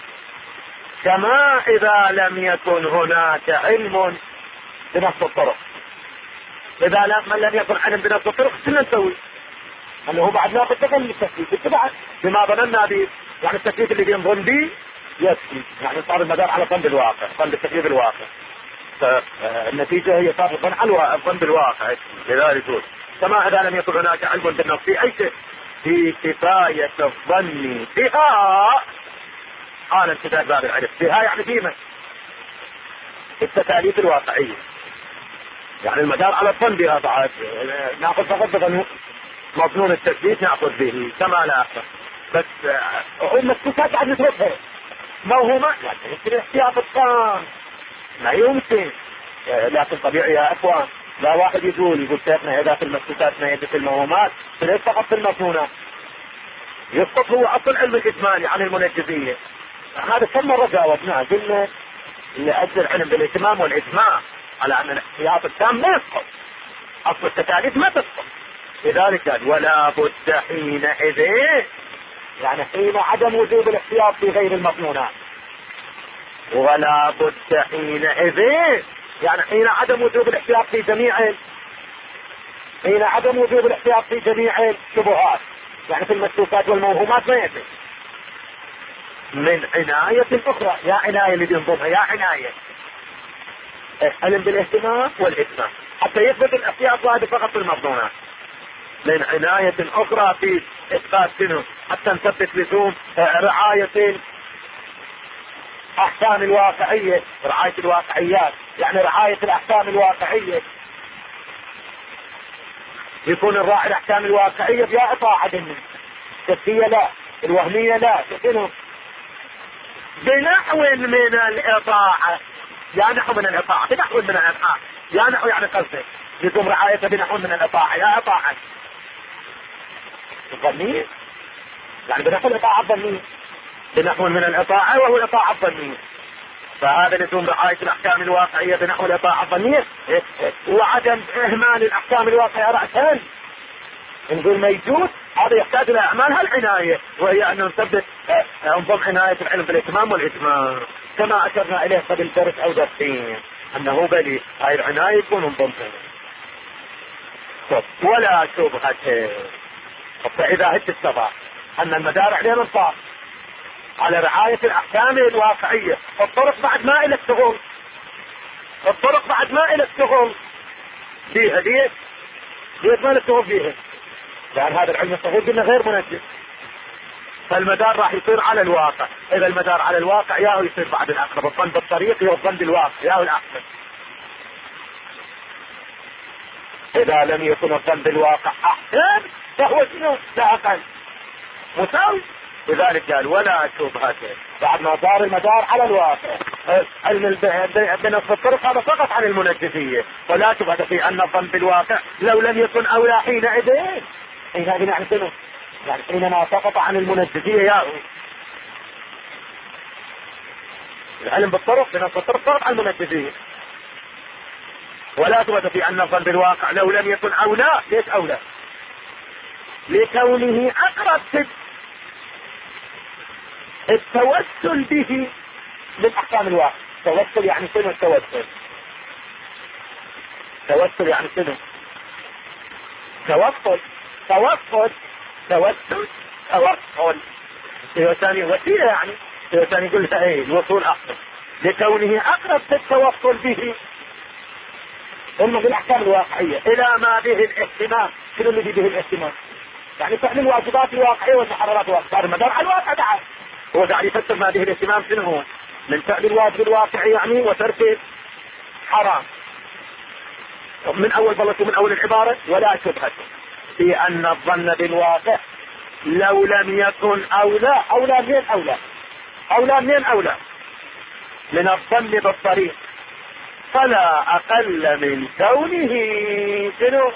كما إذا لم يكن هناك علم بنص الطرق. إذا لم يكن علم بنص الطرق شنو نسوي؟ أنه بعد ناخذ تقل التكليف اتباعا بما ظننا به، يعني التكليف اللي بينظن به يكفي، يعني صار المدار على ظن بالواقع، ظن بالتكليف الواقع، فالنتيجة هي صار الظن على الظن بالواقع. لذلك يقول كما إذا لم يكن هناك علم بالنص في أي شيء في كفاية الظن بها. قال انتباه باب العلم بها يعني فيما التكاليف الواقعية، يعني المدار على الظن بها بعد ناخذ فقط مضمون التثبيت ناخذ به كما لا أخذ. بس المسكوتات بعد نتركها موهومة يعني يمكن احتياط الطعام ما يمكن. لكن طبيعي يا اخوان لا واحد يقول شيخنا اذا في المسكوتات ما يد في الموهومات فليس فقط في المضمونات. يسقط هو اصل علم الاجمالي عن المنجزية. هذا كم مرة جاوبناه قلنا لأجل العلم بالاهتمام والاجماع على ان الاحتياط التام لا يسقط. اصل التكاليف ما تسقط. لذلك قال ولا بد حينئذ يعني حين عدم وجوب الاحتياط في غير المضمونات. ولا بد حينئذ يعني حين عدم وجوب الاحتياط في جميع الشبهات يعني في المسلوكات والموهومات ما يجب من عناية اخرى. يا عناية اللي بينظمها يا عناية علم بالاهتمام والاجماع حتى يثبت الاحتياط واحد فقط في المضمونات. من عناية اخرى في اثبات شنو حتى نثبت لزوم رعاية احكام الواقعية. رعاية الواقعيات يعني رعاية الاحكام الواقعية. يكون الراعي الاحكام الواقعية بلا اطاعة منه الشكية لا الوهمية لا شنو بنحو من الاطاعة. يا نحو من الاطاعة بنحو من الاطاعة يا نحو يعني قصدك يقوم رعايته بنحو من الاطاعة يا اطاعة الظنية يعني بنحو الاطاعة الظنية بنحو من الاطاعة وهو الاطاعة الظنية. فهذا لزوم رعاية الاحكام الواقعية بنحو الاطاعة الظنية وعدم اهمال الاحكام الواقعية رأسا نقول موجود. هذا يحتاج الى اعمال هالعناية وهي ان نثبت انظم عناية العلم بالاهتمام والاجماع كما اشرنا اليه قبل درس او درسين انه بلي هاي العناية يكون انظمها ولا شبهة. فاذا هدت الصباح ان المدار عليه منطاق على رعاية الاحكام الواقعية الطرق بعد ما الى الشغل فيها ليش ما الشغل فيها لان هذا العلم الصحيح قلنا غير منجز. فالمدار راح يصير على الواقع. اذا المدار على الواقع ياهو يصير بعد الاقرب الظن بالطريق والظن بالواقع ياهو الاحسن. اذا لم يكن الظن بالواقع احسن فهو شنو لا اقل مساوي. لذلك قال ولا شبهة بعد ما صار المدار على الواقع. علم بنص الطرق هذا فقط عن المنجزية ولا شبهة في ان الظن بالواقع لو لم يكن اولى حينئذ يعني شنو يعني حينما سقط عن المنجزية يا العلم بالطرق بنص الطرق فقط عن المنجزية ولا شبهة في ان الظن بالواقع لو لم يكن اولى. ليش اولى؟ لكونه اقرب التوسل به للأحكام الواقع. توسل يعني شنو التوسل؟ توسل يعني شنو؟ توسل هي ثاني وسيلة يعني هي ثاني يقول لها ايه الوصول أقرب لكونه أقرب في التوصل به هم بالأحكام الواقعية إلى ما به الاهتمام. شنو اللي به الاهتمام؟ يعني فعل الواجبات الواقعية والمحررات الواقعية المدار على الواقع بعد هو قاعد يفسر ما به الاهتمام شنو هو من فعل الواجب الواقعي يعني وترك حرام من اول بلط من اول العبارة. ولا شبهة في ان الظن بالواقع لو لم يكن اولى من الظن بالطريق فلا اقل من كونه شنو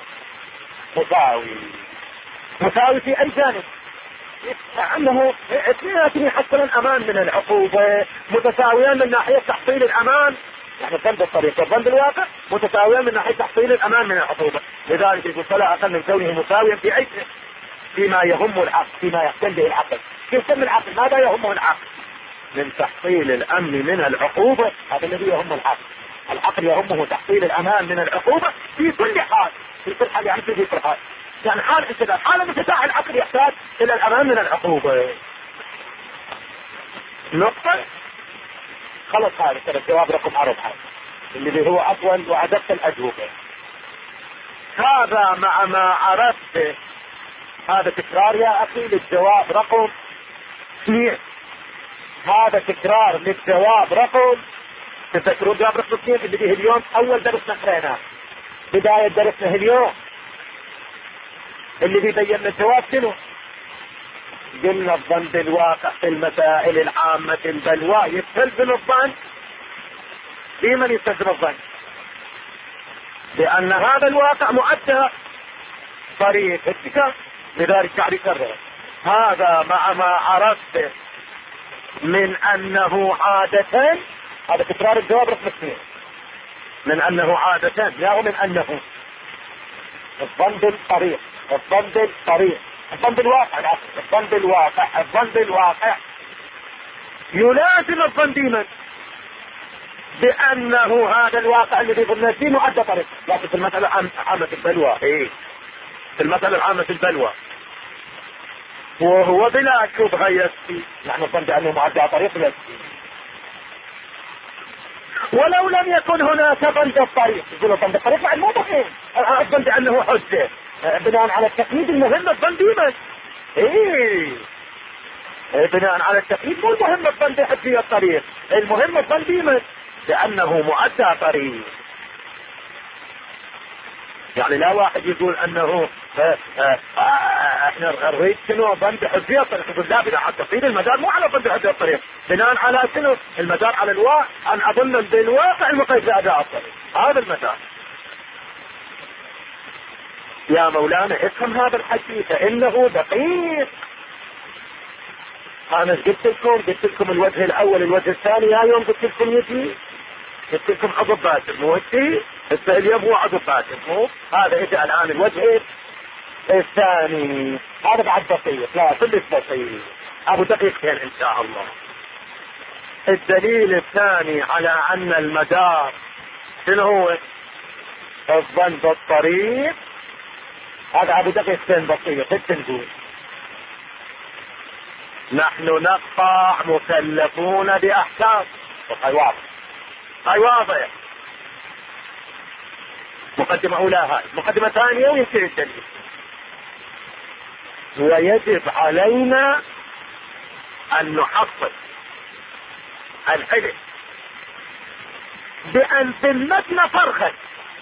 مساوي في اي جانب. انه اثنيناتهم يحصلون امان من العقوبة متساويان من ناحية تحصيل الامان يعني الظن بالطريق والظن بالواقع متساويان من ناحية تحصيل الامان من العقوبة. لذلك يقول فلا اقل من كونه مساويا في اي فيما يهم العقل فيما يحتل به العقل. كيف يسمى العقل؟ ماذا يهمه العقل؟ من تحصيل الامن من العقوبة. هذا الذي يهم العقل. العقل يهمه تحصيل الامان من العقوبة في كل حال يعني في كل حال يعني حال انتباه حال متساع العقل يحتاج الى الامان من العقوبة. نقطة خلص. هذا ترى الجواب رقم 4 اللي هو اطول وعددت الاجوبة. هذا مع ما عرفت هذا تكرار يا اخي للجواب رقم 2. هذا تكرار للجواب رقم تذكرون جواب رقم 2 اللي به اليوم اول درس نقرأناه بداية درسنا اليوم اللي بيبين الجواب شنو؟ قلنا الظن بالواقع في المسائل العامة البلوى يستلزم الظن. لمن يستلزم الظن؟ لأن هذا الواقع مؤدى طريق اتكاء. لذلك قاعد يكرر هذا مع ما عرفت من أنه عادة، هذا تكرار الجواب رقم 2، من أنه عادة لا من أنه الظن بالطريق، الظن بالطريق، الظن بالواقع، الظن بالواقع، الظن بالواقع يلازم الظن ديما بأنه هذا الواقع الذي ظننا فيه مؤدى طريق. لكن في المسألة عامة البلوى، في المسألة العامة البلوى وهو بلا شبهة يكفي، نحن الظن بأنه مؤدى طريق يكفي. ولو لم يكن هناك ظن بالطريق، يقول الظن بالطريق بعد مو دقيق، الظن بأنه حجة بناء على التقييد المهم الظن ديما. بناء على التقييد مو المهم الظن بحجية الطريق، المهم الظن ديما لأنه مؤدى طريق. يعني لا واحد يقول أنه احنا نريد شنو ظن بحجية الطريق، يقول لا بناء على التقييد المدار مو على ظن بحجية الطريق، بناء على شنو المدار على الواقع، أن أظن بالواقع المقيد لأداء الطريق، هذا المدار. يا مولانا افهم هذا الحديث فإنه دقيق. أنا قلت لكم الوجه الأول الوجه الثاني، يا يوم قلت لكم يجي، قلت لكم عضب باسم مو هيك، اليوم هو عضب باسم مو هذا. إجا الآن الوجه الثاني، هذا بعد بسيط، لا كلش بسيط، أبو دقيقتين إن شاء الله. الدليل الثاني على أن المدار شنو هو؟ الظن بالطريق، هذا أبو دقيقتين بسيط. نقول نحن نقطع مكلفون بأحكام، هاي واضح، هاي واضح. مقدمة أولى هاي، مقدمة ثانية وينتهي الدليل. ويجب علينا أن نحصل العلم بأن ذمتنا فرخت،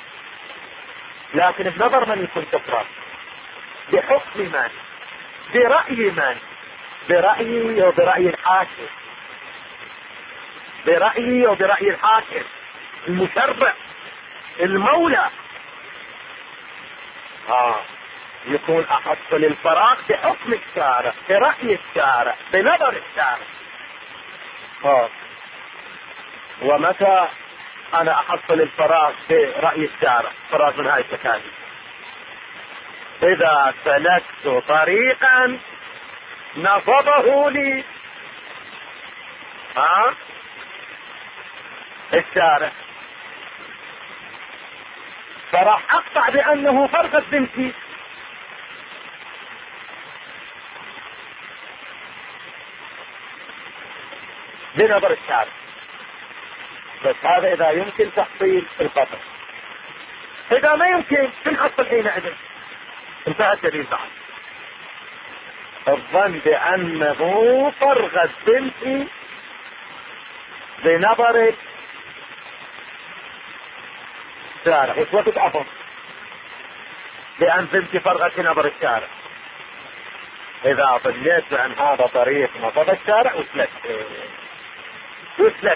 لكن بنظر من يكون كفرا، بحكم من، برأي من، برأيي وبرأي الحاكم، برأيي وبرأي الحاكم المشرع المولى. يكون أحصل الفراغ بحكم الشارع، برأي الشارع، بنظر الشارع. ومتى أنا أحصل الفراغ برأي الشارع؟ فراغ من هاي التكاليف إذا سلكت طريقا نصبه لي الشارع، فراح أقطع بأنه فرقت بنتي. بنظر الشارع، بس هذا إذا يمكن تحصيل القطع. إذا ما يمكن تنحصل حينئذ، انتهى الدليل بعد. الظن بأنه فرغت بنتي بنظر الشارع، وش وقت أفضل بأن بنتي فرغت بنظر الشارع؟ إذا ظنيت بأن هذا طريق نظر الشارع وسلك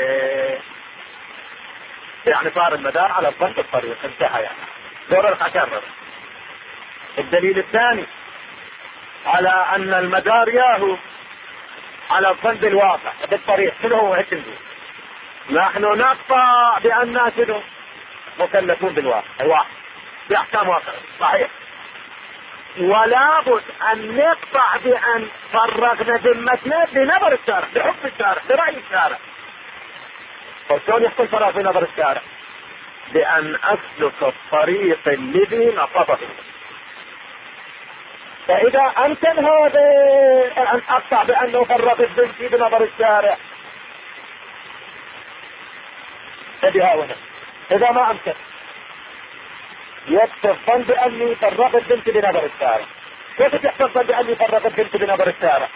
يعني صار المدار على الظن بالطريق، انتهى. يعني دور الحكرر. الدليل الثاني على أن المدار ياهو على الظن بالواقع بالطريق، شنو هو؟ هيك نقول نحن نقطع بأننا شنو مكلفون بالواقع، واحد بأحكام واقع صحيح، ولا بد أن نقطع بأن فرغنا ذمتنا بنظر الشارع، بحكم الشارع، برأي الشارع. فشلون يحصل فراغ بنظر الشارع؟ بأن أسلك الطريق الذي نصبه. فإذا أمكن هذا أن أقطع بأنه فرغ بنتي بنظر الشارع فبها هنا. إذا ما أمكن يكفي الظن بأني فرغت بنتي بنظر الشارع. كيف تحصل الظن بأني فرغت بنتي بنظر الشارع؟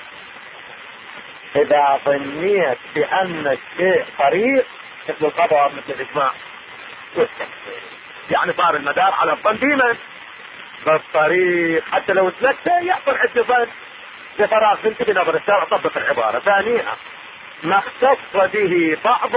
إذا ظنيت بأن الشيء طريق مثل القضاء مثل الإجماع يعني صار المدار على الظن ديما بالطريق، حتى لو سلكته يحصل عندي ظن بفراغ ذمتي بنظر الشرع. طبق العبارة. ثانيها ما اختص به بعض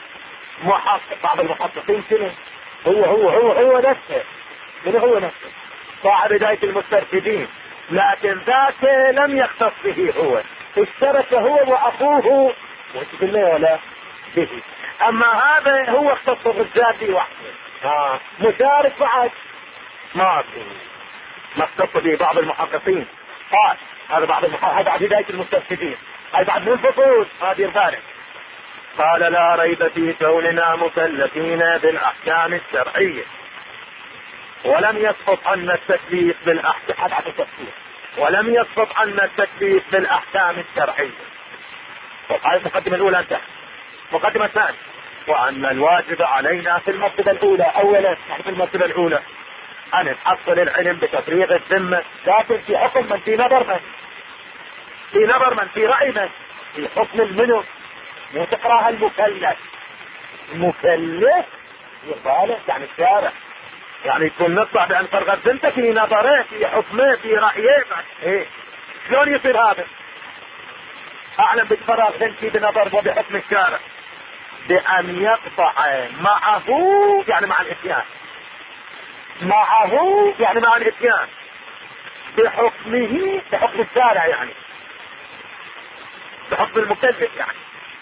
المحققين شنو؟ هو نفسه. من هو نفسه صاحب بداية المسترشدين، لكن ذاك لم يختص به هو، اشترك هو واخوه بالله ولا به. اما هذا هو اختص بالذات به وحده. مشارك بعد ما اختص به بعض المحققين. قال هذا بعض هذا بعد بداية المسترشدين، هذا بعد من الفصول هذه الفارق. قال لا ريب في كوننا مكلفين بالاحكام الشرعية، ولم يسقط عنا التكليف بالاحكام ولم يسقط عنا التكليف بالاحكام الشرعية. هذه المقدمة الاولى انتهت. مقدمة الثانية وان الواجب علينا في المرتبة الاولى اولا، يعني في المرتبة الاولى ان نحصل العلم بتفريغ الذمة، لكن في حكم من في نظر من في رأي من في حكم المنو. مو تقراها المكلف يقال يعني الشارع، يعني يكون نطلع بان فرغ الذمة في نظره في حكمه في رأيه. شلون يصير هذا؟ اعلم بالفراغ ذمتي بنظر وبحكم الشارع بان يقطع معه يعني مع الاتيان، بحكمه بحكم الشارع، يعني بحكم المكلف، يعني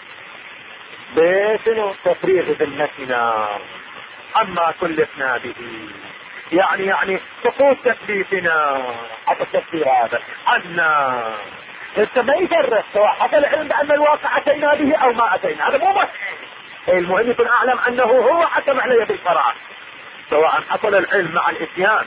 بشنو تفريغ ذمتنا اما كلفنا به، يعني سقوط تكليفنا. حتى التفسير هذا عنا انت ما يفرق سواء حصل العلم بان الواقع اتينا به او ما اتينا، هذا مو مهم. المهم يكون اعلم انه هو حكم علي بالفراغ، سواء حصل العلم مع الاتيان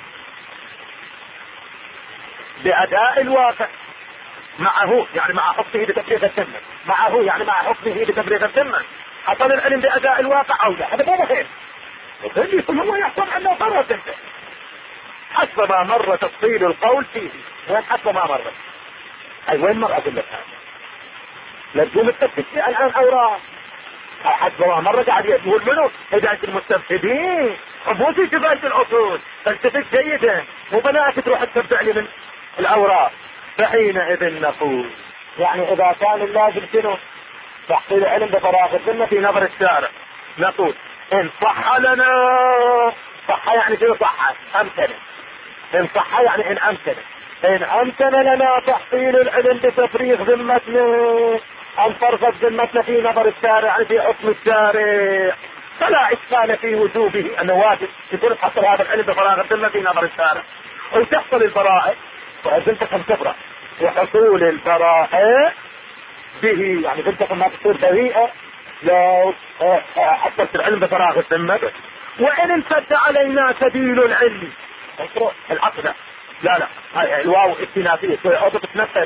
باداء الواقع معه، يعني مع حكمه بتفريغ الذمة، يعني مع حكمه بتفريغ الذمة، حصل العلم باداء الواقع او لا، هذا مو مهم. يقول هو يحكم انه فرغ ذمته حسب ما مر تفصيل القول فيه. وين حسب ما مر؟ اي وين مر اقول لك هذا؟ لا تقوم تفتش الان اوراق. حسب ما مر قاعد يقول منه هداية المستفيدين، مو في كفاية الاصول. فالتفت جيدا، مو بناك تروح تتبع لي من الاوراق. فحينئذ نقول يعني اذا كان اللازم شنو؟ تحصيل العلم بفراغ الذمة في نظر الشارع، نقول ان صح لنا، صح يعني شنو صح؟ امكن. ان صح يعني ان امكن لنا تحصيل العلم بتفريغ ذمتنا، ان فرغت ذمتنا في نظر الشارع، يعني في حكم الشارع، فلا اشكال في وجوبه انه واجب يكون تحصل هذا العلم بفراغ الذمة في نظر الشارع، وتحصل البراءة وذمتكم تبرأ. وحصول البراءة به يعني ذمتكم ما تصير بريئة لو حصلت العلم بفراغ الذمة. وان امتد علينا سبيل العلم العقد، لا الواو استنافية تتنفذ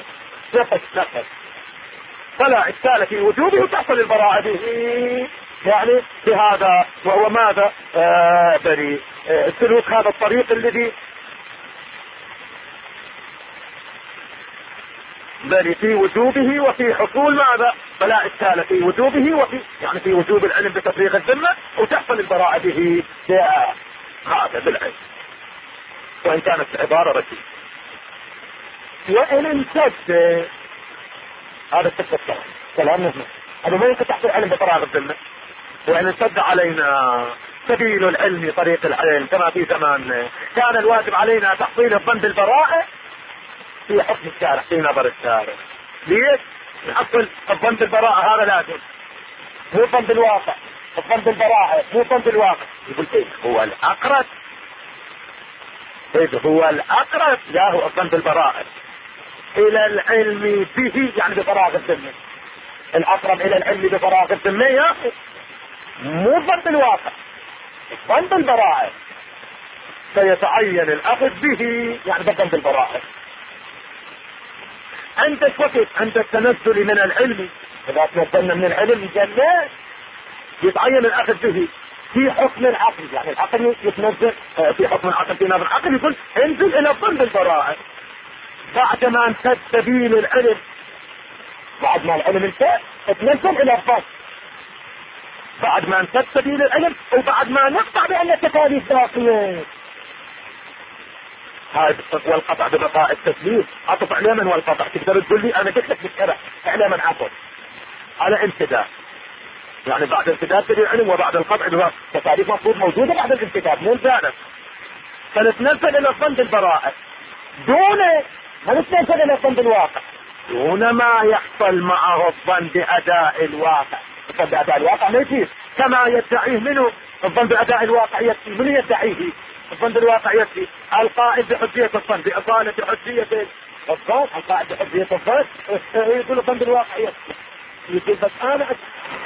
فلا اشكال في وجوبه وتحصل البراءة به، يعني بهذا وهو ماذا؟ بريء. سلوك هذا الطريق الذي بل في وجوبه وفي حصول ماذا؟ فلا اشكال في وجوبه وفي يعني في وجوب العلم بتفريغ الذمة وتحصل البراءة به هذا بالعلم، وان كانت العبارة ركيزة. وان امتد هذا التفكير كلام مهم، هذا ما يمكن تحصل العلم بفراغ الذمة. وان امتد علينا سبيل العلم طريق العلم كما في زماننا، كان الواجب علينا تحصيل الظن بالبراءة في حكم الشارع في نظر الشارع. ليش؟ نحصل الظن بالبراءة هذا لازم، مو الظن بالواقع. الظن بالبراءة مو الظن بالواقع. يقول ايه هو الاقرب، لا هو الظن بالبراءة الى العلم به يعني بفراغ الذمة، الاقرب الى العلم بفراغ الذمة يا اخي، مو الظن بالواقع، الظن بالبراءة. فيتعين الاخذ به يعني بالظن بالبراءة. عندك وقت عند التنزل من العلم، اذا تنزلنا من العلم جنات يتعين الاخذ به في حكم العقل، يعني العقل يتنزل في حكم العقل في نظر العقل، يقول انزل الى الظن بالبراءة بعدما امتد سبيل العلم، بعد ما العلم انتهى تنزل الى الظن. بعد ما انتهت سبيل العلم وبعد ما نقطع بأن التكاليف باقية. هذا والقطع ببقاء التسليم عطف عليه من والقطع. تقدر تقول لي انا قلت لك بالشرع عليه من عطف على امتداد، يعني بعد امتداد سبيل العلم وبعد القطع التكاليف مفروض موجودة بعد الامتداد مو زانت، فنتنزل الى الظن بالبراءة دون ما نتنزل الى الظن بالواقع، دون ما يحصل معه الظن بأداء الواقع. الظن بأداء الواقع ما يصير كما يدعيه منه. الظن بأداء الواقع يكفي، من يدعيه؟ الظن بالواقع يكفي. القائل بحجية الظن بإطالة حجية الظن، القائل بحجية الظن يقول الظن بالواقع يكفي. يقول بس انا